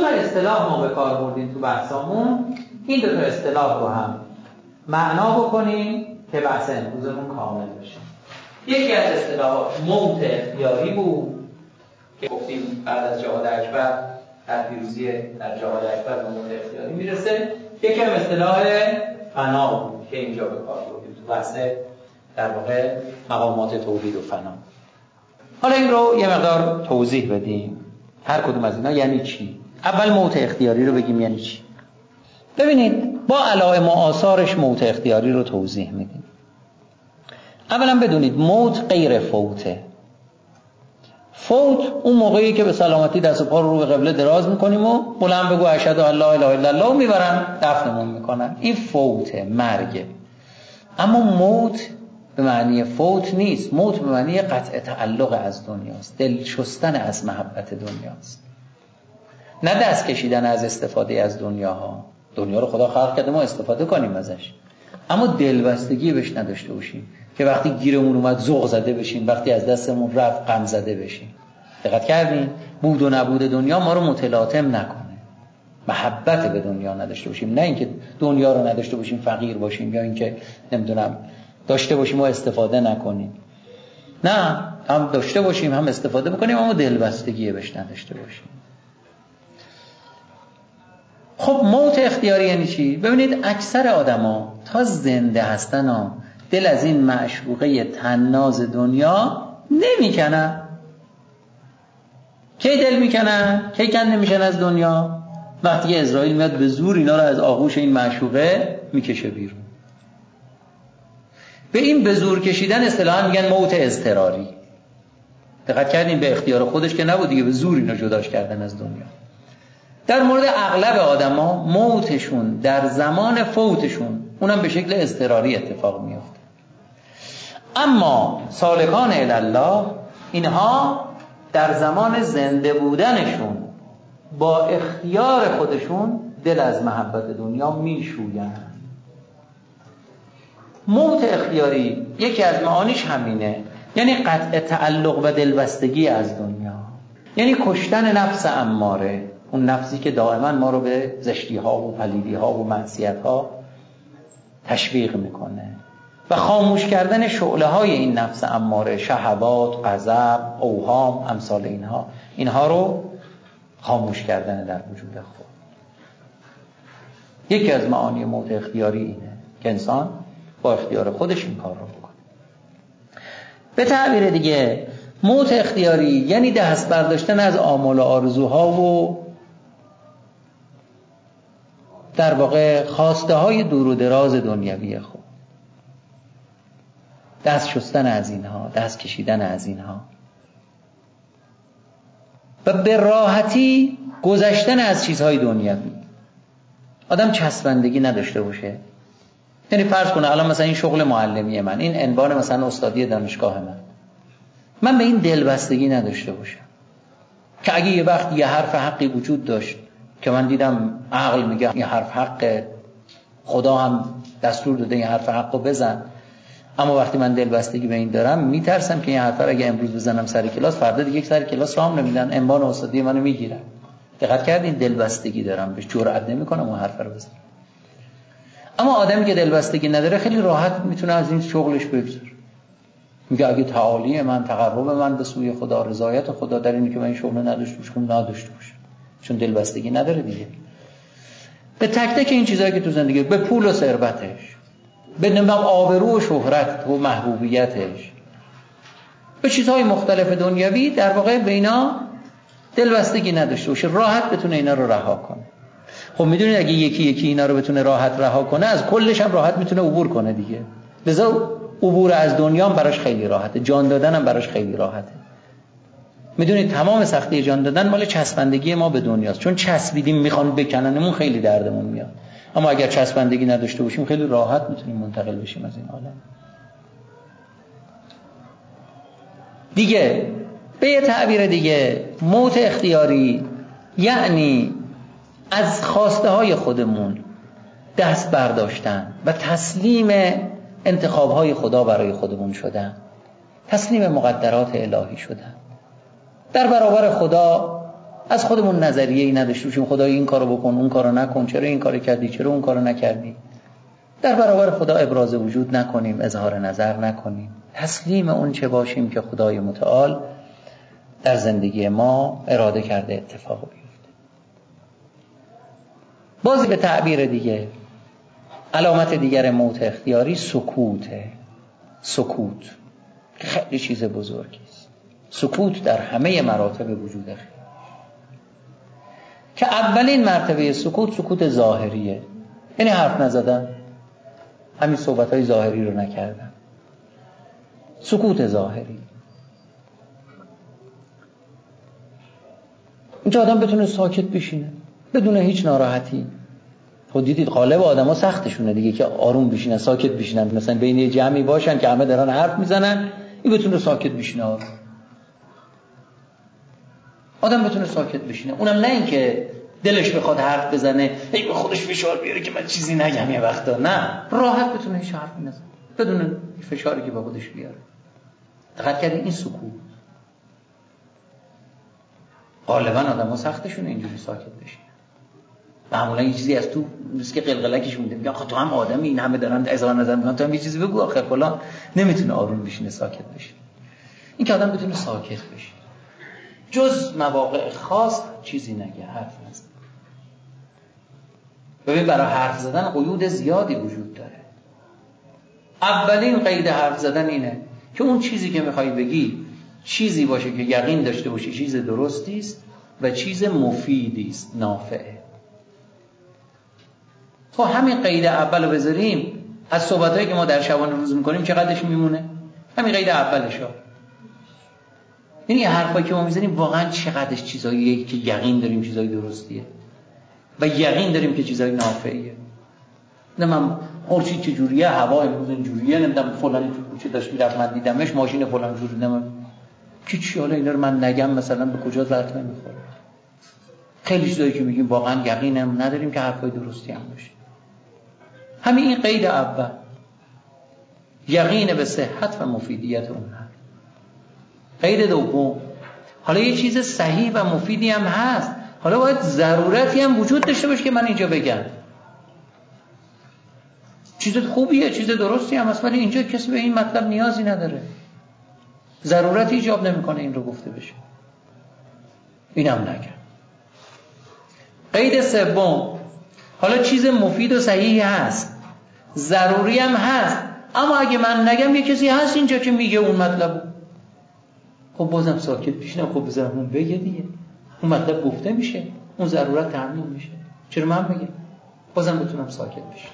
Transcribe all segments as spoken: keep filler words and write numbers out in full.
تا اصطلاح ما به کار بردیم تو بحثامون، این دو تا اصطلاح رو هم معنا بکنیم که بحث امروزمون کامل بشه. یکی از اصطلاحات موت اختیاری بود که گفتیم بعد از جهاد اکبر در پیروزی در جهاد اکبر به موت اختیاری میرسه. یکی هم اصطلاح فنا بود که اینجا به کار بردیم تو بحث در واقع مقامات توحید و فنا. حالا این رو یه مقدار توضیح بدیم هر کدوم از اینا یعنی چی. اول موت اختیاری رو بگیم یعنی چی. ببینید با علائم و آثارش موت اختیاری رو توضیح میدیم. اولا بدونید موت غیر فوته. فوت اون موقعی که به سلامتی دست و پا رو رو به قبله دراز میکنیم و بلند بگو اشهد ان لا اله الا الله میبرن دفنمون میکنن، این فوته، مرگه. اما موت به معنی فوت نیست. موت به معنی قطع تعلق از دنیاست، دل شستن از محبت دنیاست، نه دست کشیدن از استفاده از دنیاها. دنیا رو خدا خلق کرده ما استفاده کنیم ازش، اما دلبستگی بهش نداشته باشیم که وقتی گیرمون اومد ذوق زده بشیم، وقتی از دستمون رفت غم زده بشیم. دقت کردین؟ بود و نبود دنیا ما رو متلاطم نکنه. محبت به دنیا نداشته باشیم، نه اینکه دنیا رو نداشته باشیم فقیر باشیم، یا اینکه نمیدونم داشته باشیم و استفاده نکنیم. نه، هم داشته باشیم هم استفاده بکنیم، اما دلبستگی بهش نداشته باشیم. خب موت اختیاری یعنی چی؟ ببینید اکثر آدما تا زنده هستن ها دل از این معشوقه طناز دنیا نمیکنن. کی دل میکنن؟ کی کنده میشن از دنیا؟ وقتی که اسرائیل میاد به زور اینا رو از آغوش این معشوقه میکشه بیرون. به این به زور کشیدن اصطلاحاً میگن موت اضطراری. دقت کردین؟ به اختیار خودش که نبود دیگه، به زور اینا جداش کردن از دنیا. در مورد اغلب آدما موتشون در زمان فوتشون اونم به شکل اضطراری اتفاق میفته. اما سالکان الله اینها در زمان زنده بودنشون با اختیار خودشون دل از محبت دنیا میشویند. موت اختیاری یکی از معانیش همینه، یعنی قطع تعلق و دلبستگی از دنیا، یعنی کشتن نفس اماره، اون نفسی که دائما ما رو به زشتی ها و پلیدی ها و معصیت ها تشویق میکنه، و خاموش کردن شعله های این نفس اماره، شهوات، غضب، اوهام، امثال اینها، اینها رو خاموش کردن در وجود خود. یکی از معانی موت اختیاری اینه که انسان با اختیار خودش این کار رو بکنه. به تعبیر دیگه موت اختیاری یعنی دست برداشتن از آمال و آرزوها و در واقع خواسته های دور و دراز دنیوی خود، دست شستن از اینها، دست کشیدن از اینها و به راحتی گذشتن از چیزهای دنیوی. آدم چسبندگی نداشته باشه. یعنی فرض کنه الان مثلا این شغل معلمی من، این عنوان مثلا استادی دانشگاه من، من به این دلبستگی نداشته باشم که اگه یه وقت یه حرف حقی وجود داشت که من دیدم عقل میگه یه حرف حقه، خدا هم دستور داده این حرف حقو بزن، اما وقتی من دلبستگی به این دارم میترسم که این حرف رو اگه امروز بزنم سر کلاس، فردا دیگه یک سر کلاس رام نمیدن، عنوان استادی منو میگیرن. دقت کردین؟ دلبستگی دارم، بهش جرئت نمیکنم اون حرف رو بزنم. اما آدمی که دلبستگی نداره خیلی راحت میتونه از این شغلش بگذره. میگه اگه تعالی من، تقرب من به سوی خدا، رضایت خدا در اینه که من این شغل نداشته باشم، نداشته باشم، چون دلبستگی نداره دیگه. به تک تک این چیزایی که تو زندگی، به پول و ثروتش، به نمیدونم آبرو و شهرت و محبوبیتش، به چیزهای مختلف دنیوی، در واقع به اینا دلبستگی نداشته باشه، راحت بتونه اینا رو رها کنه. خب میدونید اگه یکی یکی اینا رو بتونه راحت رها کنه، از کلش هم راحت میتونه عبور کنه دیگه. لذا عبور از دنیا هم براش خیلی راحته، جان دادن هم براش خیلی راحته. میدونید تمام سختی جان دادن مال چسبندگی ما به دنیاست، چون چسبیدیم میخوان بکننمون خیلی دردمون میاد. اما اگر چسبندگی نداشته باشیم خیلی راحت میتونیم منتقل بشیم از این عالم. دیگه به یه تعبیر دیگه موت اختیاری یعنی از خواسته های خودمون دست برداشتن و تسلیم انتخاب های خدا برای خودمون شدن، تسلیم مقدرات الهی شدن، در برابر خدا از خودمون نظریه‌ای نداشته باشیم خدای این کارو بکن اون کارو نکن، چرا این کارو کردی چرا اون کارو نکردی. در برابر خدا ابراز وجود نکنیم، اظهار نظر نکنیم، تسلیم اون چه باشیم که خدای متعال در زندگی ما اراده کرده اتفاق بیفته. بازی به تعبیر دیگه، علامت دیگر موت اختیاری سکوته. سکوت خیلی چیز بزرگی است. سکوت در همه مراتب وجود اختیاری که اولین مرتبه سکوت سکوت ظاهریه، یعنی حرف نزدن، همین صحبت‌های ظاهری رو نکردن. سکوت ظاهری، اینجا آدم بتونه ساکت بشینه بدون هیچ ناراحتی. خود دیدید غالب آدم‌ها سختشونه دیگه که آروم بشینن ساکت بشینن، مثلا بین یه جمعی باشن که همه دارن حرف میزنن این بتونه ساکت بشینه آروم. آدم بتونه ساکت بشینه، اونم نه این که دلش بخواد حرف بزنه هی به خودش فشار بیاره که من چیزی نگم یه وقتا، نه، راحت بتونه هیچ حرفی نزنه بدون فشاری که به خودش بیاره. دقت کردین این سکوت غالبا آدم‌ها سختشونه اینجوری ساکت بشینن. معمولا یه چیزی از تو مثل که قلقلکش میده، میگه آخه تو هم آدمی، این همه دارن اظهار نظر میکنن تو هم یه چیزی بگو آخه فلان. نمیتونه آروم بشینه ساکت بشینه. این که آدم بتونه ساکت بشینه جز مواقع خاص چیزی نگه، حرف نزنه. ببین برای حرف زدن قیود زیادی وجود داره. اولین قید حرف زدن اینه که اون چیزی که میخوای بگی چیزی باشه که یقین داشته باشی چیز درستی است و چیز مفیدی است، نافعه. خب همین قید اولو بذاریم از صحبتایی که ما در شبانه روز میکنیم چقدرش میمونه؟ همین قید اولشو. یعنی حرفایی که ما میزنیم واقعا چقدرش چیزاییه که یقین داریم چیزای درستیه و یقین داریم که چیزای نافعیه. نه من خورشید چجوریه، هوا امروز اینجوریه، نمیدونم فلانی تو کوچه داشت میرفت من دیدمش، ماشین فلان جوری نمیدونم کی چی، حالا اینا رو من نگم مثلا به کجا ربط نمیخوره. خیلی چیزایی که میگیم واقعا یقینم نداریم که حرفای درستی هم باشه. همین این قید اول، یقین به صحت و مفیدیت اون حرف. قید دوم، حالا یه چیز صحیح و مفیدی هم هست، حالا باید ضرورتی هم وجود داشته باشه که من اینجا بگم. چیز خوبیه، چیز درستی هم هست، ولی اینجا کسی به این مطلب نیازی نداره، ضرورتی ایجاب نمیکنه این رو گفته بشه. اینم نگم. قید سوم، حالا چیز مفید و صحیحی هست، ضروری هم هست، اما اگه من نگم یه کسی هست اینجا که میگه اون مطلبو، خب بازم ساکت بشینم، خب بذارم اون بگه دیگه، اون مطلب گفته میشه، اون ضرورت تامین میشه، چرا من بگم؟ بازم بتونم ساکت بشم.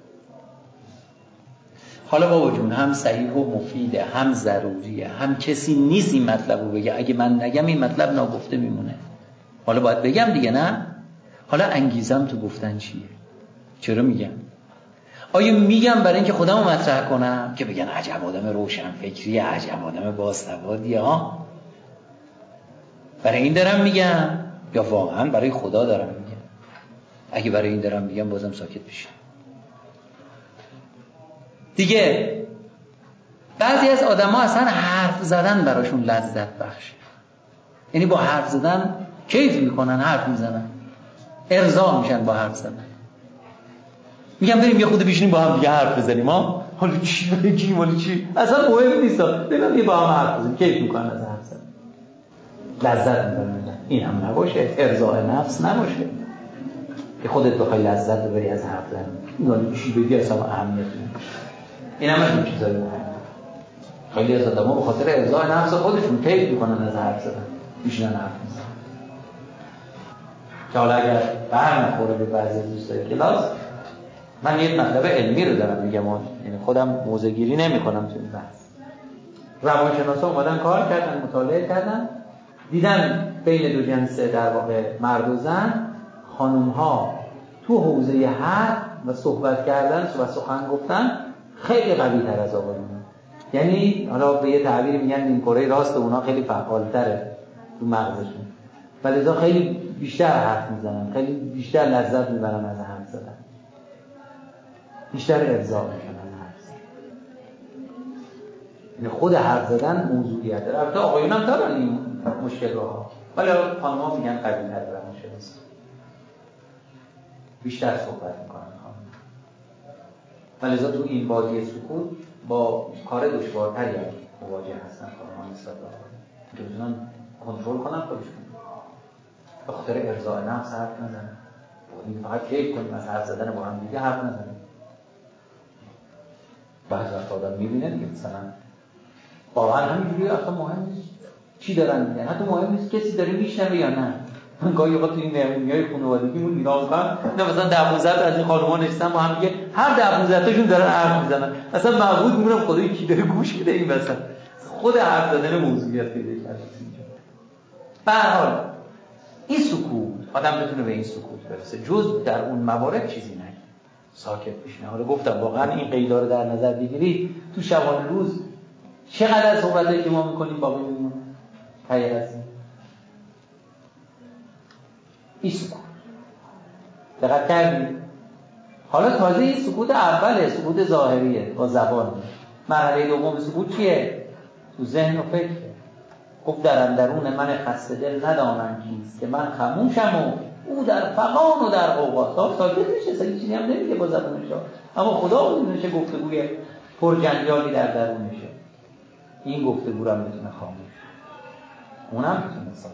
حالا بابا جون هم صحیح و مفیده، هم ضروریه، هم کسی نیست این مطلبو بگه، اگه من نگم این مطلب ناگفته میمونه، حالا باید بگم دیگه، نه؟ حالا انگیزم تو گفتن چیه؟ چرا میگم؟ آیا میگم برای اینکه خودمو مطرح کنم که بگن عجب آدم روشن فکریه، عجب آدم باسوادیه ها؟ برای این دارم میگم یا واقعا برای خدا دارم میگم؟ اگه برای این دارم میگم بازم ساکت بشم. دیگه بعضی از آدم‌ها اصلا حرف زدن براشون لذت بخشه، یعنی با حرف زدن کیف میکنن، حرف میزنن، ارضا میشن با حرف زدن. میگم بریم یه خود بشینیم با هم دیگه حرف بزنیم، ها حالا چی بگیم ولی چی اصلا مهم نیست، بریم با هم حرف بزنیم، کیف میکنن از حرف زدن، لذت میبرن. این هم نباشه، ارضاء نفس نباشه که خودت بخوای لذت ببری از حرف زدن، این چی بگی اصلا اهمیت نداره. این هم از این چیزایی مهمه. خیلی از آدم‌ها به خاطر ارضاء نفس خودشون کیف میکنن از حرف زدن، میشینن حرف میزنن. که حالا اگر بر نخوره به بعضی دوستای کلاس، من یک مطلب علمی رو دارم میگم، یعنی خودم موضع‌گیری نمی‌کنم تو این بحث. روانشناسا اومدن کار کردن، مطالعه کردن، دیدن بین دو جنس در واقع مرد و زن، خانم‌ها تو حوزه حرف و صحبت کردن و سخن گفتن خیلی قوی‌تر از آقایون. یعنی حالا به یه تعبیری میگن این کره راست اونها خیلی فعال‌تره تو مغزشون، ولذا خیلی بیشتر حرف میزنن، خیلی بیشتر لذت میبرن از حرف زدن، بیشتر ارضا میکنن حرف زدن. یعنی خود حرف زدن موضوعیت داره. البته آقایون هم دارن این مشکل رو ها، ولی خانم‌ها میگن قوی‌تر روانشناس بیشتر صحبت میکنن خانم. ولذا تو این وادی سکوت با کار دشوارتری مواجه هستن خانم‌ها نسبت به آقایون که بتونن کنترل کنن خودشون، به خاطر ارضاء نفس حرف نزنن، این فقط کیف کنیم از حرف زدن با هم دیگه حرف نزنیم. بعضی وقت آدم میبینه دیگه مثلا واقعا همینجوری اصلا مهم نیست چی دارن میگن، حتی مهم نیست کسی داره میشنوه یا نه. من گاهی اوقات تو این مهمونی‌های خانوادگیمون نگاه می‌کنم نه مثلا ده پانزده تا از این خانم‌ها نشستن با هم دیگه، هر ده پانزده تاشون دارن حرف میزنن، اصلا معبود میمونم خدای کی داره گوش میده این وسط، خود حرف زدن موضوعیت پیدا کرده اینجا. به هر حال این سکوت آدم بتونه به این سکوت برسه، جز در اون موارد چیزی نگه، ساکت بشینه. حالا گفتم واقعا این قیدا رو در نظر بگیرید تو شبانه روز چقدر از صحبتایی که ما میکنیم باقی میمونه تهیه هستیم. این سکوت دقت کردید؟ حالا تازه این سکوت اوله، سکوت ظاهریه با زبان. مرحله دوم سکوت چیه؟ تو ذهن و فکر. گفت در اندرون من خسته دل ندانم کیست که من خموشم و او در فغان و در قوقا. ساکت میشه، اصلا چیزی هم نمیگه با زبانش، اما خدا میدونه چه گفتگوی پرجنجالی در درونشه. این گفتگو رو هم میتونه خاموش، اونم میتونه ساکت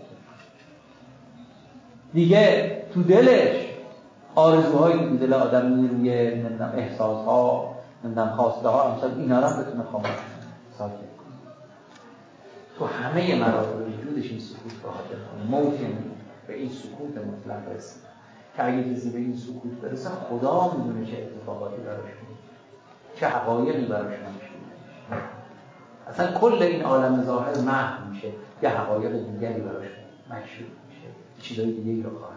دیگه. تو دلش آرزوهایی تو دل آدم میرویه، نمیدونم احساسها، نمیدونم خواسته ها، امثال اینا رو هم بتونه خاموش ساکت کنه. تو همه مراحل وجودش این سکوت رو حاضر کنه. موت یعنی به این سکوت مطلق رسید که اگه کسی به این سکوت برسه خدا میدونه چه اتفاقاتی براش میفته، چه حقایقی براش میشه. اصلا کل این عالم ظاهر محو میشه، یه حقایق دیگری براش مکشوف میشه، چیزای دیگه‌ای رو خواهد.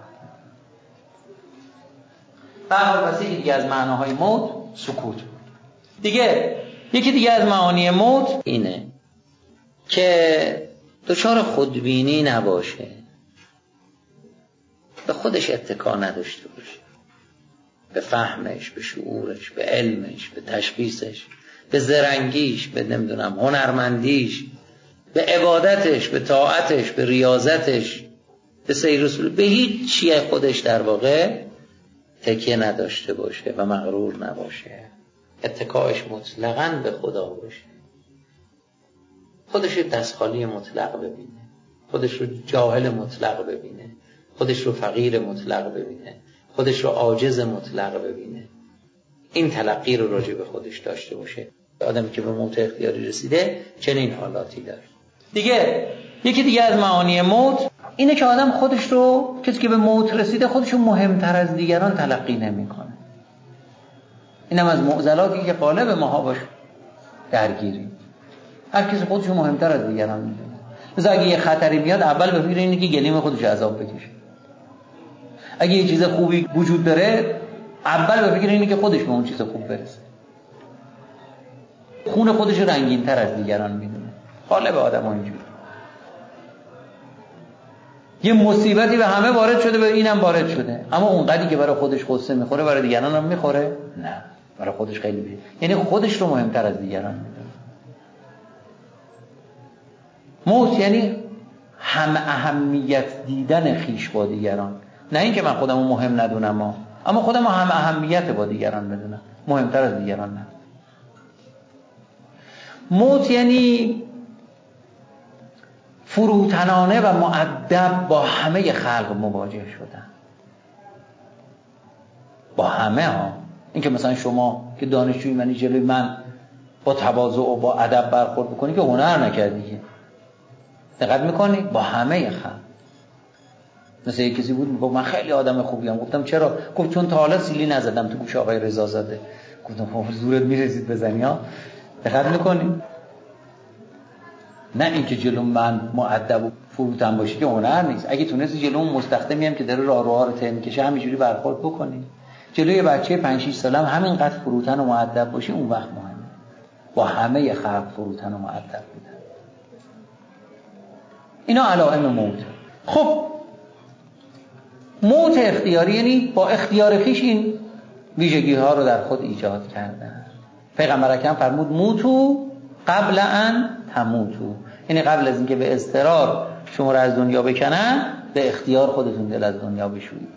به هر حال یکی دیگه از معناهای موت سکوت. دیگه یکی دیگه از معانی موت اینه که دچار خودبینی نباشه، به خودش اتکا نداشته باشه، به فهمش، به شعورش، به علمش، به تشخیصش، به زرنگیش، به نمیدونم هنرمندیش، به عبادتش، به طاعتش، به ریاضتش، به سیر رسول، به هیچ چیه خودش در واقع تکیه نداشته باشه و مغرور نباشه. اتکاش مطلقاً به خدا باشه. خودش رو دستخالی مطلق ببینه، خودش رو جاهل مطلق ببینه، خودش رو فقیر مطلق ببینه، خودش رو عاجز مطلق ببینه. این تلقی رو راجع به خودش داشته باشه. آدمی که به موت اختیاری رسیده چنین حالاتی داره. دیگه یکی دیگه از معانی موت اینه که آدم خودش رو، کسی که به موت رسیده خودش رو مهمتر از دیگران تلقی نمی‌کنه. اینم از معضلاتی که غالب ماها باش درگیریم. هر کسی خودش رو مهمتر از دیگران می‌دونه. مثلا اگه یه خطری میاد اول به فکر اینه که گلیم خودش عذاب بکشه. اگه یه چیز خوبی وجود داره اول به فکر اینه که خودش به اون چیز خوب برسه. خون خودش رنگین‌تر از دیگران می‌دونه. غالب آدم‌ها اینجوریه. یه مصیبتی به همه وارد شده، به اینم وارد شده، اما اونقدری که برای خودش قصه میخوره برای دیگران هم میخوره؟ نه، برای خودش خیلی بیه. یعنی خودش رو مهمتر از دیگران میدونه. موت یعنی هم اهمیت دیدن خیش با دیگران، نه اینکه من خودمو مهم ندونم، اما خودمو هم اهمیت با دیگران بدونم، مهمتر از دیگران نه. موت یعنی فروتنانه و مؤدب با همه خلق مواجه شدن، با همه ها. این که مثلا شما که دانشجوی منی جلوی من با تواضع و با ادب برخورد بکنی که هنر نکردی. دقت میکنی؟ با همه خلق. مثلا یک کسی بود میگفت من خیلی آدم خوبیم، گفتم چرا؟ گفت چون تا حالا سیلی نزدم تو گوش آقای رضازاده. گفتم خب زورت میرسید بزنی ها. دقت میکنی؟ نه اینکه جلو من مؤدب و فروتن باشی که هنر نیست. اگه تونستی جلو اون مستخدمی هم که داره راهروها رو طی می‌کشه همینجوری برخورد بکنی، جلوی بچه پنج شش ساله هم همینقدر فروتن و مؤدب باشی، اون وقت مهمه. با همه خلق فروتن و مؤدب بودن. اینا علائم موت. خب موت اختیاری یعنی با اختیار خویش این ویژگی ها رو در خود ایجاد کردن. پیغمبر اکرم فرمود موتو قبل ان تموتو، یعنی قبل از اینکه به اضطرار شما رو از دنیا بکنن، به اختیار خودتون دل از دنیا بشویید.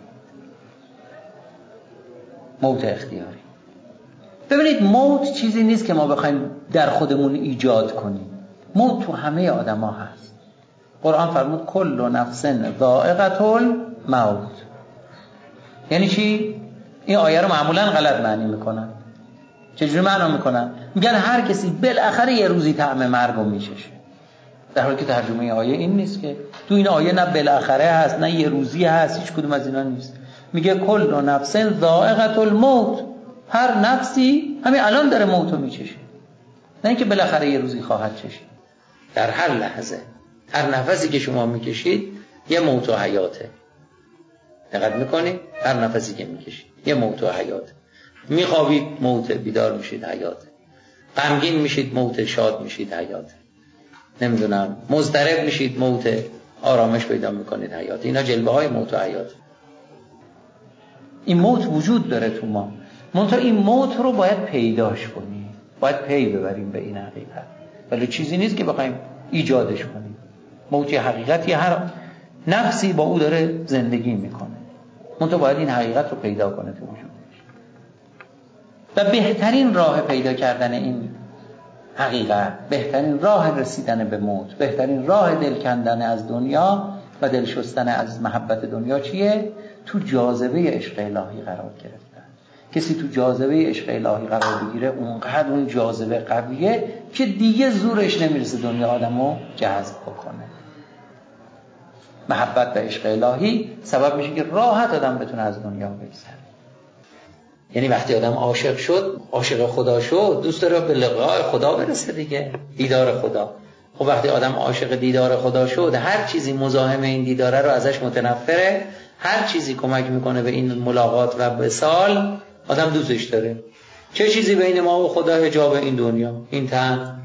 موت اختیاری. ببینید موت چیزی نیست که ما بخوایم در خودمون ایجاد کنیم. موت تو همه آدم ها هست. قرآن فرمود کل نفس ذائقة الموت. یعنی چی؟ این آیه رو معمولا غلط معنی میکنن. چجوری معنا میکنن؟ میگن هر کسی بالاخره یه روزی طعم مرگ رو میچشه، در حالی که ترجمه آیه این نیست که. تو این آیه نه بالاخره هست نه یه روزی هست، هیچ کدوم از اینا نیست. میگه کل نفس ذائقة الموت، هر نفسی همین الان داره موت رو میچشه، نه اینکه بالاخره یه روزی خواهد چشید. در هر لحظه، هر نفسی که شما میکشید یه موت و حیاته. دقت میکنید؟ هر نفسی که میکشید یه موت و حیاته. میخوابید موت، بیدار میشید حیاته. غمگین میشید موت، شاد میشید حیاته. نمیدونم مضطرب میشید موت، آرامش پیدا میکنید حیاته. اینا جلوه های موت و حیاته. این موت وجود داره تو ما، منتها این موت رو باید پیداش کنیم، باید پی ببریم به این حقیقت. ولی چیزی نیست که بخوایم ایجادش کنیم. موت یه حقیقتی، هر نفسی با او داره زندگی میکنه، منتها باید این حقیقت رو پیدا کنه تو وجودش. و بهترین راه پیدا کردن این حقیقت، بهترین راه رسیدن به موت، بهترین راه دل کندن از دنیا و دل شستن از محبت دنیا چیه؟ تو جاذبه عشق الهی قرار گرفتن. کسی تو جاذبه عشق الهی قرار بگیره، اونقدر اون جاذبه قویه که دیگه زورش نمیرسه دنیا آدمو جذب بکنه. محبت و عشق الهی سبب میشه که راحت آدم بتونه از دنیا بگذره. یعنی وقتی آدم عاشق شد، عاشق خدا شد، دوست داره به لقاء خدا برسه دیگه، دیدار خدا. خب وقتی آدم عاشق دیدار خدا شد، هر چیزی مزاحم این دیداره رو ازش متنفره، هر چیزی کمک میکنه به این ملاقات و وصال آدم دوستش داره. چه چیزی بین ما و خدا حجاب این دنیا؟ این تن.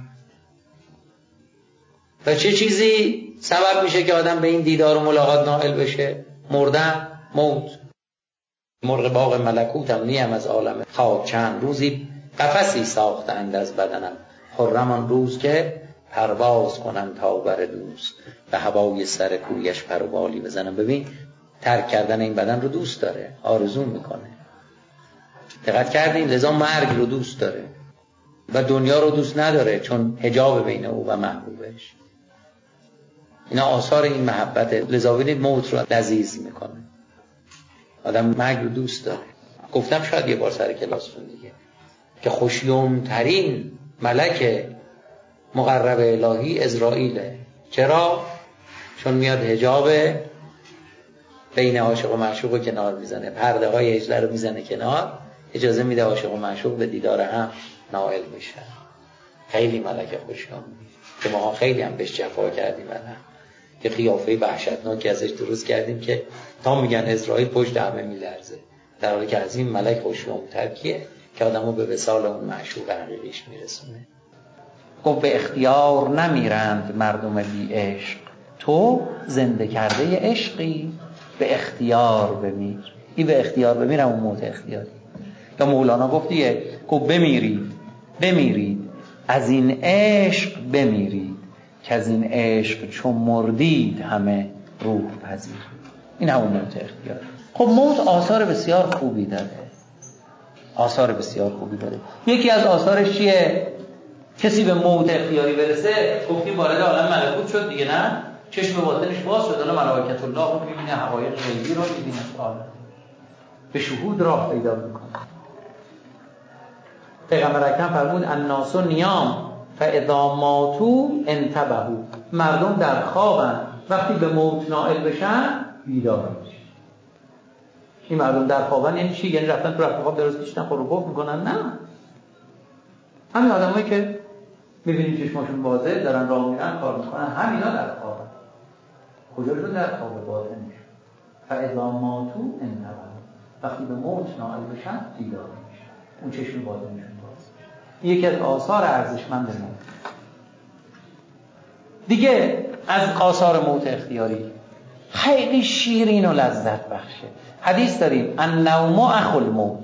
و چه چیزی سبب میشه که آدم به این دیدار و ملاقات نائل بشه؟ مردن، موت. مرغ باغ ملکوتم نیم از عالم خواب، چند روزی قفسی ساختند از بدنم، خرم آن روز که پرواز کنم تا بر دوست، به هوای سر کویش پر و بالی بزنم. ببین ترک کردن این بدن رو دوست داره، آرزو میکنه. دقت کردین؟ لذا مرگ رو دوست داره و دنیا رو دوست نداره، چون حجاب بین او و محبوبش. اینا آثار این محبته. لذا ببینید موت رو لذیذ میکنه. آدم مرگ رو دوست داره. گفتم شاید یه بار سر کلاسون دیگه که خوشیوم ترین ملک مقرب الهی عزرائیله. چرا؟ چون میاد حجاب بین عاشق و معشوق رو کنار میزنه، پرده های هجله رو میزنه کنار، اجازه میده عاشق و معشوق به دیدار هم نائل میشن. خیلی ملک خوشیوم که ما خیلی هم بهش جفا کردیم، الان که قیافه وحشتناکی ازش درست کردیم که تا میگن اسرائیل پشت همه میلرزه، در حالی که از این ملک خوشیوم‌تر کیه که آدمو به وصال اون معشوق حقیقیش میرسونه. گفت به اختیار نمیرند مردم بی عشق، تو زنده کرده عشقی به اختیار بمیر. این به اختیار بمیرم اون موت اختیاری. یا مولانا گفت دیگه، گفت بمیرید بمیرید از این عشق بمیرید، که از این عشق چون مردید همه روح پذیر. این همون موت اختیاری. خب موت آثار بسیار خوبی داره، آثار بسیار خوبی داره. یکی از آثارش چیه؟ کسی به موت اختیاری برسه، گفتیم وارد عالم ملکوت شد دیگه، نه؟ چشم باطنش باز شد، الان ملائکت الله رو می‌بینه، حقایق غیبی رو می‌بینه، به شهود راه پیدا می‌کنه. پیغمبر اکرم فرمود الناس نیام فاذا ماتوا انتبهوا. مردم در خوابن، وقتی به موت نائل بشن بیدار میشن. این مردم در خوابن یعنی چی؟ یعنی رفتن تو رفت خواب درست کشیدن خروپف میکنن؟ نه، همین آدمایی که میبینید چشماشون بازه دارن راه میرن کار میکنن، همینا در خوابن. کجاشون در خواب؟ باطنشون. فاذا ماتوا انتبهوا. وقتی به موت نائل بشن بیدار میشن، اون چشم باطنشون باز. یکی از آثار ارزشمند موت. دیگه از آثار موت اختیاری خیلی شیرین و لذت بخشه. حدیث داریم النوم اخو الموت.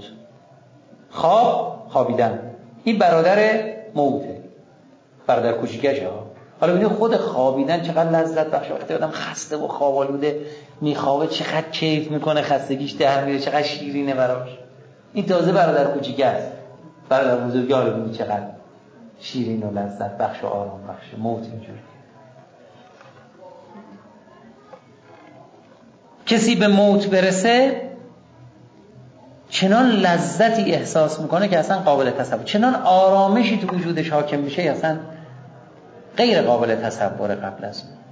خواب، خوابیدن، این برادر موته، برادر کوچیکشه ها. حالا ببینید خود خوابیدن چقدر لذت بخشه. وقتی آدم خسته و خواب آلوده میخوابه چقدر کیف میکنه، خستگیش در میره، چقدر شیرینه براش. این تازه برادر کوچیک است، برادر بزرگا رو ببینید چقدر شیرین و لذت بخش و آرام بخش. موت اینجوری. کسی به موت برسه چنان لذتی احساس میکنه که اصلا قابل تصور، چنان آرامشی تو وجودش حاکم میشه اصلا غیر قابل تصور قبل از اون.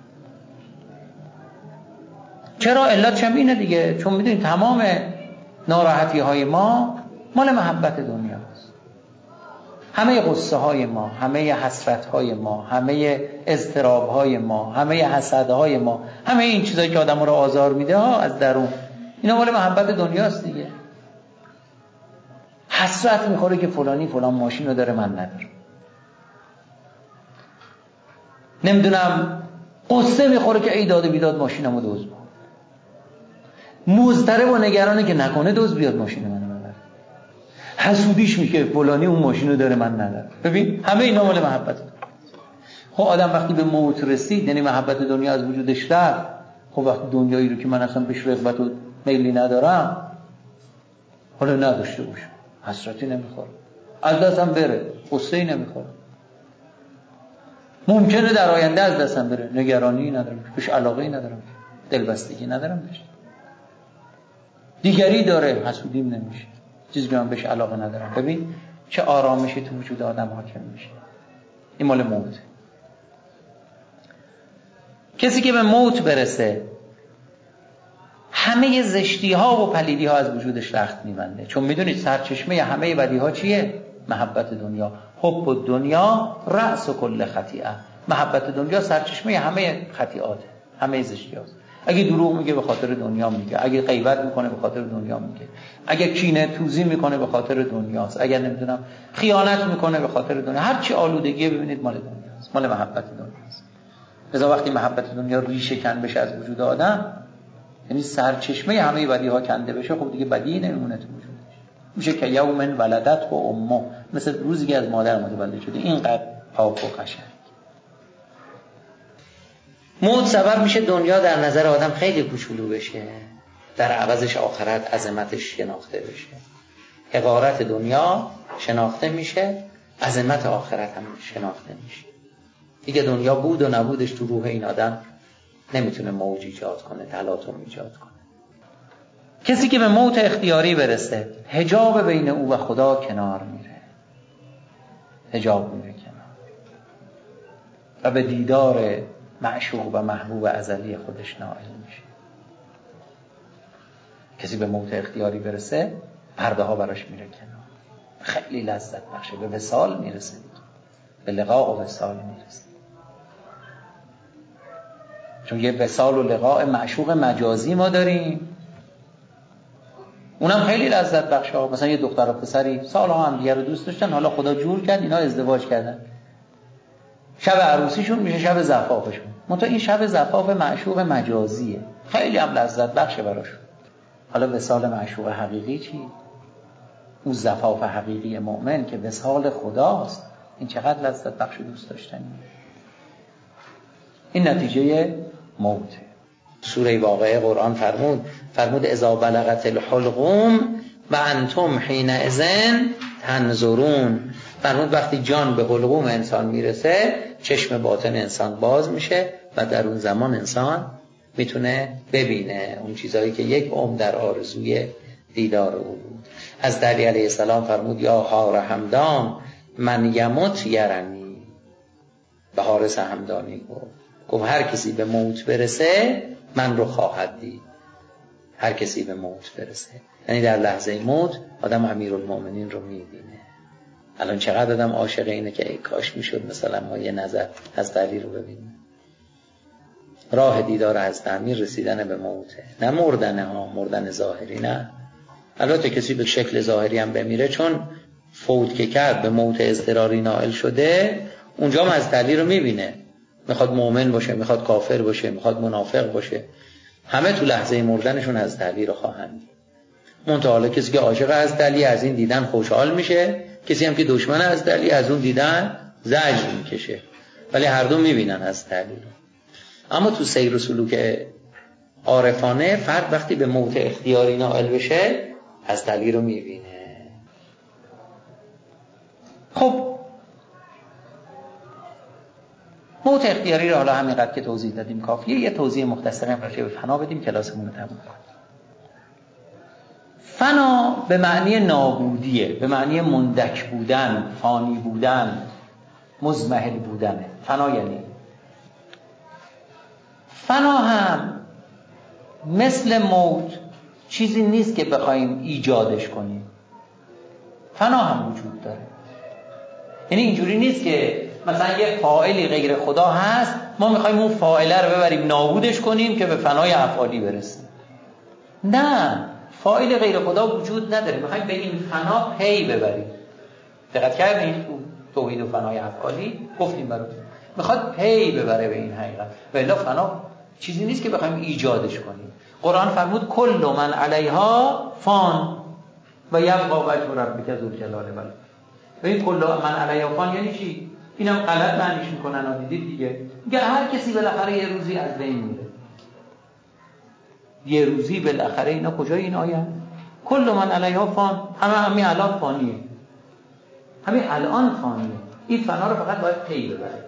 چرا؟ علتش هم اینه دیگه، چون میدونید تمام ناراحتی های ما مال محبت دنیاست. همه قصه های ما، همه حسرت های ما، همه اضطراب های ما، همه حسد های ما، همه این چیزایی که آدم رو آزار میده ها از درون، اینا مال محبت دنیاست دیگه. حسرت میخوره که فلانی فلان ماشین رو داره من ندارم. نمیدونم قصه میخوره که ای داد و بیداد ماشینمو دوز بود. مضطرب و نگرانه که نکنه دوز بیاد ماشین منو ببره. حسودیش میشه فلانی اون ماشین رو داره من ندارم. ببین همه اینا مال محبت. خب آدم وقتی به موت رسید، یعنی محبت دنیا از وجودش رفت، خب وقتی دنیایی رو که من اصلا بهش رغبت و میلی ندارم، حالا نداشته باشه، حسرتی نمیخوره، از دستم بره، قصه‌ای نمیخوره. ممکنه در آینده از دستم بره، نگرانی ندارم، بهش علاقه‌ای ندارم، دلبستگی ندارم بهش. دیگری داره، حسودیم نمیشه، چیزی که من بهش علاقه ندارم. ببین چه آرامشی تو وجود آدم حاکم میشه. این مال موت. کسی که به موت برسه همه زشتی ها و پلیدی ها از وجودش رخت میبنده، چون میدونید سرچشمه همه بدی ها چیه؟ محبت دنیا. حب دنیا رأس کل خطیئه. محبت دنیا سرچشمه همه خطیئات، همه زشتی هاست. اگه دروغ میگه به خاطر دنیا میگه، اگه غیبت میکنه به خاطر دنیا میگه، اگه کینه توزی میکنه به خاطر دنیاست، اگه نمیدونم خیانت میکنه به خاطر دنیا، هر چی آلودگی ببینید مال دنیاست، مال محبت دنیاست. لذا وقتی محبت دنیا ریشه کن بشه از وجود آدم، یعنی سرچشمه همه بدی ها کنده بشه، خب دیگه بدی نمیمونه تو وجودش. میشه که یومن ولدت و امه، مثل روزی که از مادر متولد شده، اینقدر پاک و قشنگ. موت سبب میشه دنیا در نظر آدم خیلی کوچولو بشه، در عوضش آخرت عظمتش شناخته بشه. حقارت دنیا شناخته میشه، عظمت آخرت هم شناخته میشه. دیگه دنیا بود و نبودش تو روح این آدم نمیتونه موج ایجاد کنه، تلاطم ایجاد کنه. کسی که به موت اختیاری برسه، حجاب بین او و خدا کنار میره، حجاب میره کنار و به دیدار معشوق و محبوب ازلی خودش نائل میشه. کسی به موت اختیاری برسه، پرده ها براش میره کنار، خیلی لذت بخشه، به وصال میرسه، به لقاء و وصال میرسه. چون یه وصال و لقاء معشوق مجازی ما داریم، اونم خیلی لذت بخشه. مثلا یه دختر و پسری سالها هم دیگه رو دوست داشتن، حالا خدا جور کرد اینا ازدواج کردن، شب عروسیشون میشه شب زفافشون. منتها این شب زفاف معشوق مجازیه، خیلی هم لذت بخشه براشون. حالا وصال معشوق حقیقی چی؟ اون زفاف حقیقی مؤمن که وصال خداست، این چقدر لذت بخش دوست داشتنی. این نتیجه موت. سوره واقعه قرآن فرمود فرمود اذا بلغت الحلقوم و انتم حینئذ تنظرون. فرمود وقتی جان به حلقوم انسان میرسه، چشم باطن انسان باز میشه و در اون زمان انسان میتونه ببینه اون چیزایی که یک عمر در آرزوی دیدار او بود. از علی علیه السلام فرمود یا حار همدان من یموت یرنی. به حارس همدانی گفت گفت هر کسی به موت برسه من رو خواهد دید. هر کسی به موت برسه، یعنی در لحظه موت آدم امیرالمومنین رو میبینه. الان چقدر آدم عاشق اینه که ای کاش میشد مثلا ما یه نظر از علی رو ببینیم. راه دیدار از امیر رسیدن به موته، نه مردنه ها، مردن ظاهری نه. البته کسی به شکل ظاهری هم بمیره، چون فوت که کرد به موت اضطراری نائل شده، اونجا هم از علی رو میبینه. میخواد مؤمن باشه، میخواد کافر باشه، میخواد منافق باشه، همه تو لحظه مردنشون از علی رو خواهند. منتها حالا کسی که عاشق از علی از این دیدن خوشحال میشه، کسی هم که دشمن از علی از اون دیدن زجر میکشه. ولی هر دو میبینن از تعلیم. اما تو سیر و سلوک عارفانه فرد وقتی به موت اختیاری نائل بشه از تعلیم رو میبینه. خب موت اختیاری رو حالا همینقدر که توضیح دادیم کافیه. یه توضیح مختصری هم راجع به فنا بدیم کلاسمون رو تموم کنیم. فنا به معنی نابودیه، به معنی مندک بودن، فانی بودن، مزمحل بودنه. فنا یعنی فنا هم مثل موت چیزی نیست که بخوایم ایجادش کنیم. فنا هم وجود داره. یعنی اینجوری نیست که مثلا یه فاعلی غیر خدا هست ما میخوایم اون فاعله رو ببریم نابودش کنیم که به فنای افعالی برسیم. نه، فاعل غیر خدا وجود نداره، میخوایم به این فنا پی ببریم. دقت کردین تو توحید و فنای افعالی گفتیم براتون میخواد پی ببره به این حقیقت. والا فنا چیزی نیست که بخوایم ایجادش کنیم. قرآن فرمود کل من علیها فان و یبقی وجه ربک ذو الجلال و الاکرام. ببین کل من علیها فان یعنی چی؟ اینم غلط معنیش میکنن ها، دیدید دیگه. میگه هر کسی بالاخره یه روزی از بین میره. یه روزی بالاخره اینا کجای این آیه؟ کل من علیها فان، همه همین الان فانیه. همین الان فانیه. این فنا رو فقط باید پی ببره.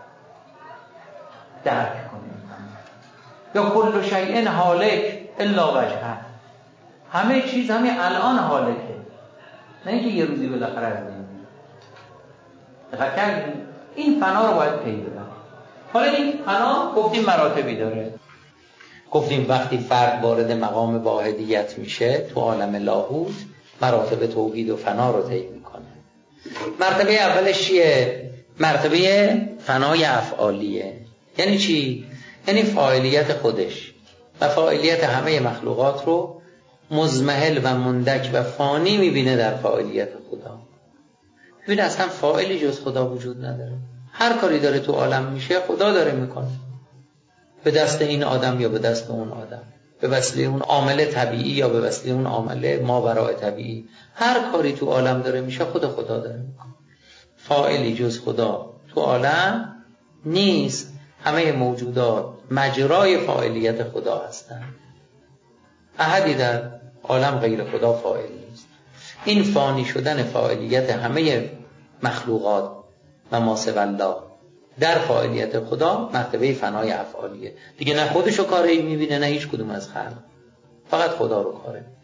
درک کنیم. یا کل شیء هالک الا وجهه. همه چیز همین الان هالکه. نه اینکه یه روزی بالاخره از بین میره. دقت کردین؟ این فنا رو باید پی ببره. حالا این فنا گفتیم مراتبی داره. گفتیم وقتی فرد وارد مقام واحدیت میشه تو عالم لاهوت مراتب توحید و فنا رو طی میکنه. مرتبه اولش چیه؟ مرتبه فنای افعالیه. یعنی چی؟ یعنی فاعلیت خودش و فاعلیت همه مخلوقات رو مزمحل و مندک و فانی میبینه در فاعلیت خدا. ببین اصلا فاعلی جز خدا وجود نداره. هر کاری داره تو عالم میشه خدا داره میکنه، به دست این آدم یا به دست اون آدم، به وسیله اون عامل طبیعی یا به وسیله اون عامل ماوراء طبیعی. هر کاری تو عالم داره میشه خود خدا داره میکنه. فاعلی جز خدا تو عالم نیست. همه موجودات مجرای فاعلیت خدا هستند. احدی در عالم غیر خدا فاعل نیست. این فانی شدن فاعلیت همه مخلوقات و ما سوی الله در فاعلیت خدا مرتبه فنای افعالیه. دیگه نه خودشو کاری میبینه نه هیچ کدوم از خلق، فقط خدا رو کاره میبینه.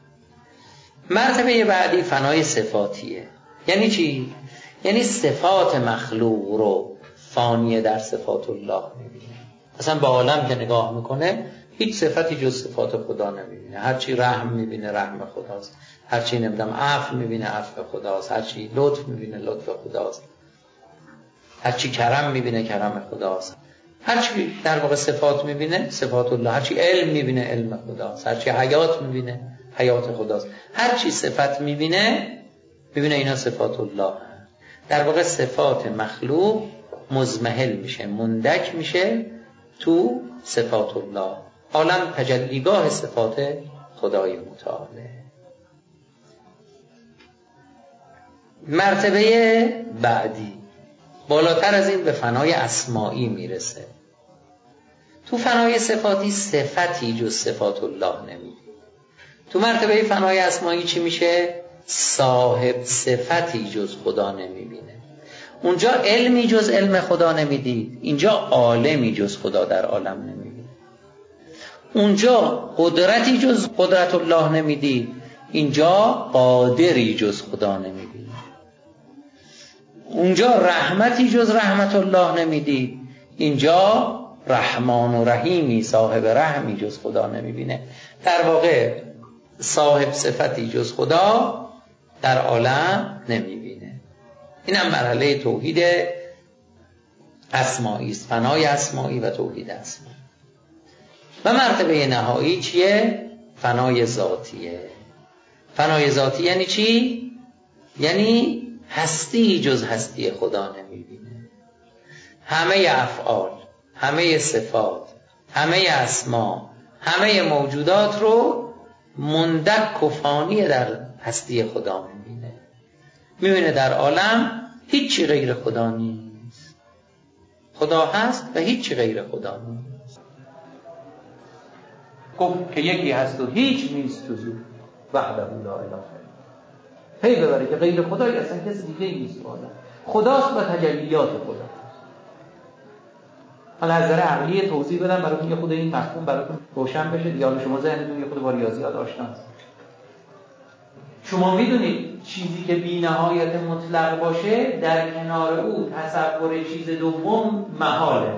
مرتبه بعدی فنای صفاتیه. یعنی چی؟ یعنی صفات مخلوق رو فانیه در صفات الله میبینه. اصلا با عالم که نگاه میکنه هیچ صفتی جز صفات خدا نمیبینه. هرچی رحم میبینه رحم خداست، هرچی نمیدونم عفو میبینه عفو خداست، هرچی لطف میبینه لطف خداست، هرچی کرم میبینه کرم خداست، هرچی در واقع صفات میبینه صفات الله، هرچی علم میبینه علم خداست، هرچی حیات میبینه حیات خداست، هرچی صفت میبینه میبینه اینا صفات الله. در واقع صفات مخلوق مزمحل میشه، مندک میشه تو صفات الله. عالم تجلیگاه صفات خدای متعاله. مرتبه بعدی بالاتر از این به فنای اسمائی میرسه. تو فنای صفاتی صفتی جز صفات الله نمیدید. تو مرتبه فنای اسمائی چی میشه؟ صاحب صفتی جز خدا نمیبینه. اونجا علمی جز علم خدا نمیدید، اینجا عالمی جز خدا در عالم نمیدید. اونجا قدرتی جز قدرت الله نمیدید، اینجا قادری جز خدا نمیدید. اونجا رحمتی جز رحمت الله نمیدید، اینجا رحمان و رحیمی صاحب رحمی جز خدا نمیبینه. در واقع صاحب صفتی جز خدا در عالم نمیبینه. این هم مرحله توحید اسمائی است، فنای اسمائی و توحید اسمائی. و مرتبه نهایی چیه؟ فنای ذاتیه. فنای ذاتی یعنی چی؟ یعنی هستی جز هستی خدا نمیبینه. همه افعال، همه صفات، همه اسما، همه موجودات رو مندک و فانی در هستی خدا میبینه. میبینه در عالم هیچی غیر خدا نیست. خدا هست و هیچ غیر خدا نیست. گفت که یکی هست و هیچ نیست تو زو وحده لا اله. پی ببره که غیر خدایی اصلا کسی دیگه نیست. خداست و تجلیات خدا. حالا از نظر عقلی توضیح بدم براتون، یه خود این مفهوم براتون روشن بشه دیگه. حالا شما ذهنتون یه خود با ریاضیات آشناست. شما میدونید چیزی که بی‌نهایت مطلق باشه در کنار او تصور چیز دوم محاله.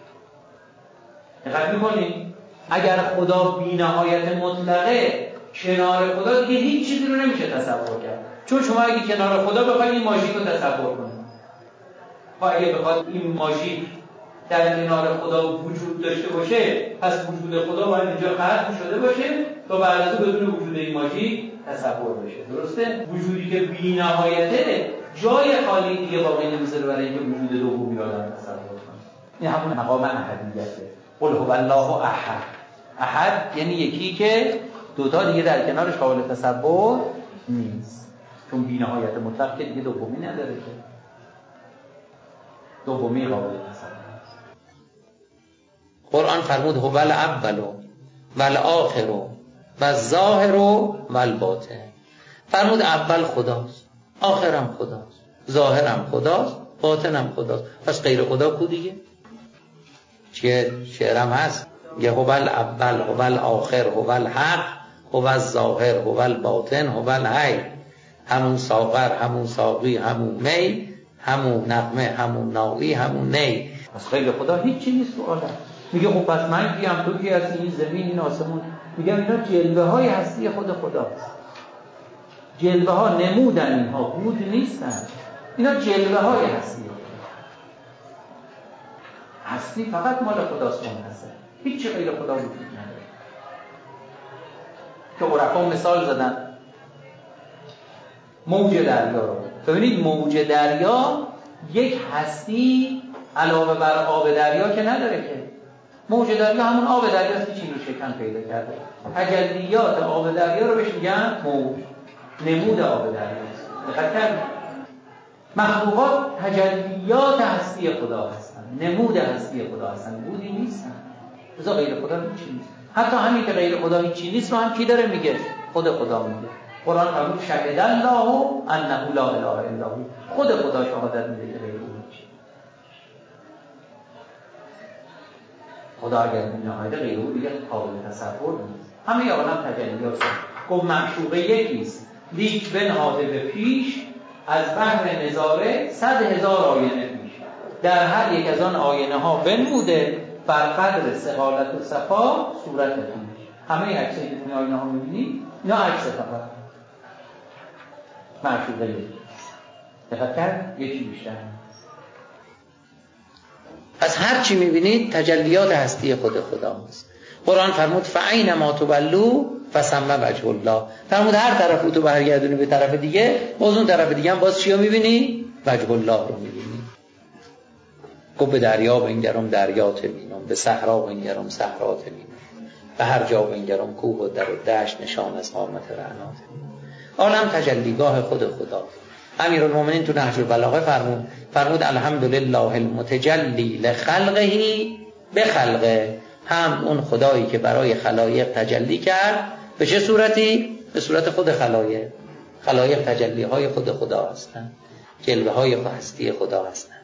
دقت می‌کنید؟ اگر خدا بی‌نهایت مطلقه، کنار خدا دیگه هیچ چیزی رو نمیشه تصور کرد. چون شما اگه کنار خدا بخواید این ماژیک رو تصور کنید، و اگه بخواد این ماژیک در کنار خدا وجود داشته باشه، پس وجود خدا باید اینجا ختم شده باشه تا بعد از اون بدون وجود این ماژیک تصور بشه. درسته؟ وجودی که بی‌نهایته جای خالی دیگه باقی نمیذاره برای اینکه وجود دومی رو آدم تصور کنه. این همون مقام احدیته. قل هو الله احد. احد یعنی یکی که دوتا دیگه در کنارش قابل تصور نیست. چون بی‌نهایت مطلق که دیگه دومی نداره که. دومی قابل تصور. قرآن فرمود هو الاول و الاخر و الظاهر و الباطن. فرمود اول خداست، آخرم خداست، ظاهرم خداست، باطنم خداست. پس غیر خدا کو دیگه؟ چیه شعرم هست یه هو الاول هو الاخر هو الحق هو الظاهر هو الباطن هو الحی. همون ساغر، همون ساقی، همون می، همون نغمه، همون ناوی، همون نی. پس غیر خدا هیچی نیست تو عالم. میگه خب پس من کیم، تو کی هستی، این زمین، این آسمون. میگم اینا جلوه های هستی خود خداست. جلوه ها نمودن، اینها بود نیستن. اینا جلوه های هستی خدا. هستی فقط مال خداست منحصر. هیچ غیر خدا وجود نداره. که عرفا مثال زدن موج دریا رو. ببینید موج دریا یک هستی علاوه بر آب دریا که نداره که. موج دریا همون آب دریاست که چین رو شکن پیدا کرده. تجلیات آب دریا رو بهش میگن موج، نمود آب دریاست. دقت کردید؟ مخلوقات تجلیات هستی خدا هستن، نمود هستی خدا هستن، بودی نیستن. رضا غیر خدا هیچی نیست. حتی همین که غیر خدا هیچی نیست رو هم کی داره میگه؟ خود خدا میگه. قرآن فرمود شهد الله انه لا اله الا هو. خود خدا شهادت میده که غیر او هیچی. خدا اگر بی‌نهایت غیر او دیگه قابل تصور نیست. همه عالم تجلیات. گفت معشوقه یکیست لیک بنهاده به پیش، از بحر نظاره صد هزار آینه پیش. در هر یک از آن آینه ها بنموده بر قدر سهالت و صفا صورت پیش. همه عکسایی که تو آینه ها می‌بینید اینا عکس فقط معشوقه یکی. دقت کرد؟ یکی بیشتر. پس هر چی می‌بینید تجلیات هستی خود خداست. قرآن فرمود فاینما تولوا فثم وجه الله. فرمود هر طرف تو برگردونی به طرف دیگه، باز اون طرف دیگه هم باز چی رو می‌بینی؟ وجه الله رو می‌بینی. گفت به دریا بنگرم دریا تبینم، به صحرا بنگرم صحرا تبینم، به هر جا بنگرم کوه و در و دشت نشان از قامت رعنات. عالم تجلیگاه خود خدا. امیرالمومنین تو نهج البلاغه فرمود فرمود الحمدلله المتجلی لخلقه بخلقه. هم اون خدایی که برای خلایق تجلی کرد. به چه صورتی؟ به صورت خود خلایق. خلایق تجلی های خود خدا هستند، جلوه های هستی خدا هستند.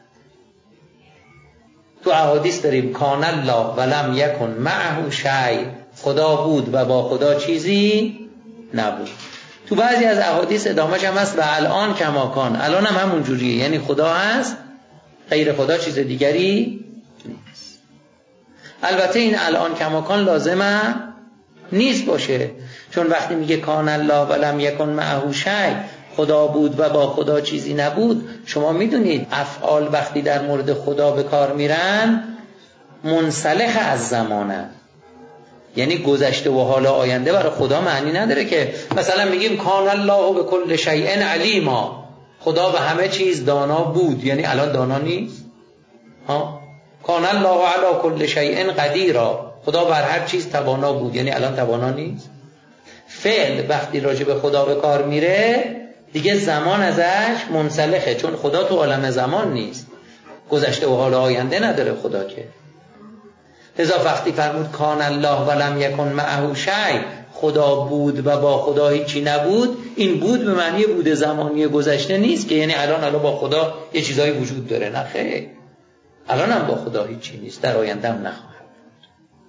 تو احادیث داریم کان الله ولم یکن معه شیء. خدا بود و با خدا چیزی نبود. تو بعضی از احادیث ادامهش هم هست و الان کما کان. الان هم همون جوریه، یعنی خدا هست، غیر خدا چیز دیگری نیست. البته این الان کما کان لازمه نیست باشه، چون وقتی میگه کان الله ولم یکن معه شیء، خدا بود و با خدا چیزی نبود. شما میدونید افعال وقتی در مورد خدا به کار میرن منسلخ از زمانه، یعنی گذشته و حال آینده برای خدا معنی نداره که مثلا میگیم کان الله به کل شیء علیما، خدا به همه چیز دانا بود، یعنی الان دانا نیست. ها کان الله علی کل شیء قدیرا، خدا بر هر چیز توانا بود، یعنی الان توانا نیست. فعل وقتی راجع به خدا به کار میره دیگه زمان ازش منسلخه، چون خدا تو عالم زمان نیست. گذشته و حال آینده نداره خدا که. لذا وقتی فرمود کان الله ولم یکن معه شیء، خدا بود و با خدا هیچی نبود، این بود به معنی بود زمانی گذشته نیست که یعنی الان الان با خدا یه چیزایی وجود داره، نه خیر، الان هم با خدا هیچی نیست، در آینده هم نخواهد بود.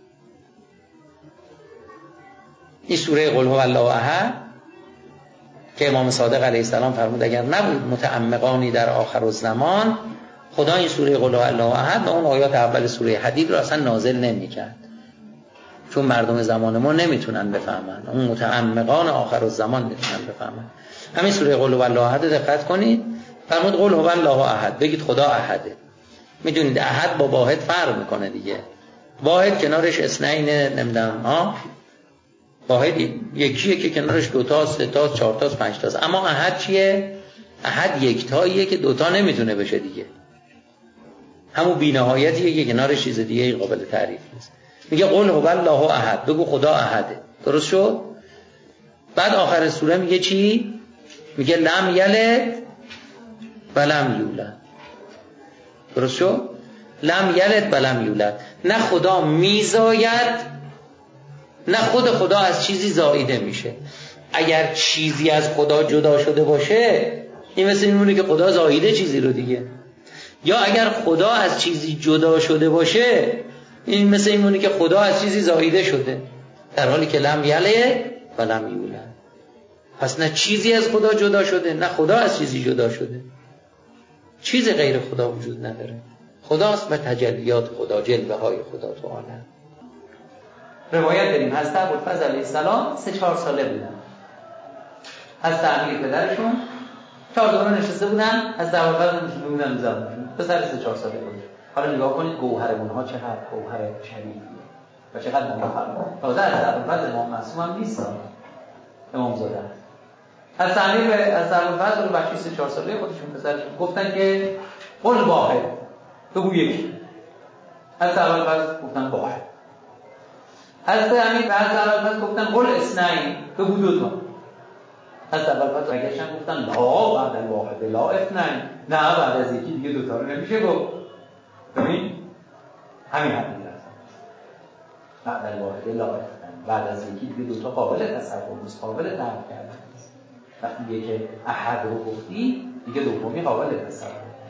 این سوره قل هو الله احد که امام صادق علیه السلام فرمود اگر نبود متعمقانی در آخر الزمان، خدا این سوره قل هو الله احد و اون آیات اول سوره حدید رو اصلا نازل نمی‌کرد، چون مردم زمان ما نمیتونن بفهمن، اون متعمقان آخر الزمان میتونن بفهمن. همین سوره قل هو الله احد دقت کنید، فرمود قل هو الله احد، بگید خدا احده. میدونید احد با واحد فرق میکنه دیگه، واحد کنارش اثنین نمیدونم ها، واحد یکیه که کنارش دو تا، سه تا، چهار تا، پنج تا، اما احد چیه؟ احد یکتاییه که دو تا نمیتونه بشه دیگه، همون بی‌نهایتیه که کنارش چیز دیگه قابل تعریف نیست. میگه قل هو الله احد، بگو خدا احده، درست شد؟ بعد آخر سوره میگه چی؟ میگه لم یلد و لم یولد، درست شد؟ لم یلد و لم یولد، نه خدا میزاید نه خود خدا از چیزی زاییده میشه. اگر چیزی از خدا جدا شده باشه این مثل این مونه که خدا زاییده چیزی رو دیگه، یا اگر خدا از چیزی جدا شده باشه این مثل این مونه که خدا از چیزی زاییده شده، در حالی که لم یلد و لم یولد. پس نه چیزی از خدا جدا شده نه خدا از چیزی جدا شده، چیز غیر خدا وجود نداره، خداست و تجلیات خدا، جلوه های خدا تو عالم. روایت داریم حضرت ابوالفضل علیه السلام سه چهار ساله بودن، حضرت امیر پدرشون چهار دوران نشسته بودن، حضرت ابوالفضل نشسته بودن زبونشون، پسر سه چهار ساله بود. حالا نگاه کنید گوهر اونها چقدر گوهر شریفیه و چقدر متفرد. تازه حضرت ابوالفضل امام معصوم هم نیست، امام زاده است. حضرت امیر به حضرت ابوالفضل رو بچه سه چهار ساله خودشون پسرشون گفتن که قل واحد، بگو یکی. حضرت ابوالفضل گفتن واحد. حضرت امیر به حضرت ابوالفضل گفتن قل اثنین، بگو دو تا. حضرت ابوالفضل برگشتن گفتن لا بعد الواحد لا اثنین، نه بعد از یکی دیگه دو تا رو نمیشه گفت. ببین همین حرفی هست، بعد الواحد لا اثنین، بعد از یکی دیگه دو تا قابل تصور نیست، قابل درک کردن نیست. وقتی که احد رو گفتی دیگه دومی قابل تصور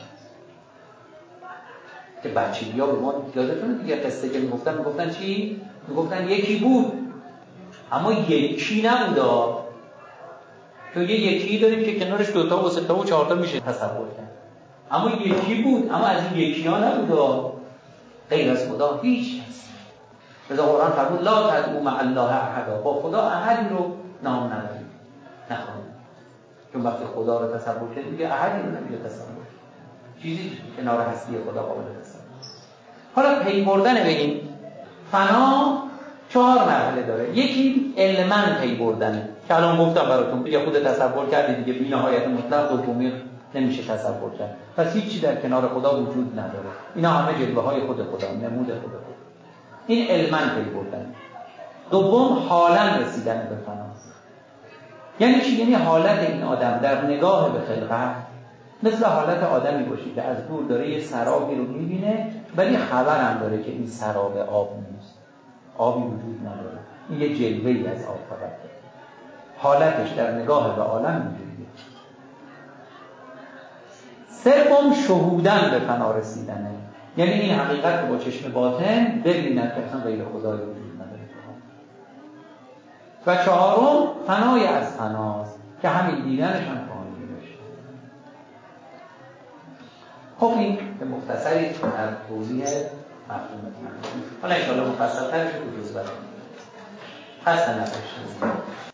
که بچگی‌ها به ما یادتونه دیگه قصه که میگفتن میگفتن چی؟ میگفتن یکی بود اما یکی نبودا، تو یه یکی داریم که کنارش دوتا و سه تا و چهار تا میشه تصور کرد، اما یکی بود اما از این یکی ها نبودا، غیر از خدا هیچ هست. رضا قرآن فرمود لا تدعوا مع الله احدا، با خدا احدی رو نام نبرید، نخوانید، چون وقتی خدا رو تصور کرد دیگه احدی رو نمیشه تصور، چیزی کنار هستی خدا قابل تصور. حالا پی بردن به این فنا چهار مرحله داره. یکی علما پی بردنه که الان گفتم براتون، یا خود تصور کردید دیگه، بی نهایت مطلق دومی نمیشه تصور کرد، پس هیچی در کنار خدا وجود نداره، اینا همه جلوه های خود خدا، نمود خود خدا. این علما پی بردن. دوم حالا رسیدن به فنا. یعنی چی؟ یعنی حالت این آدم در نگاه به خلقت مثل حالت آدمی باشی که از دور داره یه سرابی رو میبینه ولی خبرم داره که این سراب آب نیست، آبی وجود نداره، این یه جلوه‌ای از آب فقط داره. حالتش در نگاه به عالم اینجوریه. سوم شهودن به فنا رسیدنه، یعنی این حقیقت رو با چشم باطن ببیند که اصلا غیر خدای وجود نداره. و چهارم فنای از فناست که همین دیدنش هم فانی بشه. خب این به مختصری در توضیح مفهوم فنا. حالا ان شاء الله مفصل‌ترش رو جزء بدیم. خسته نباشید.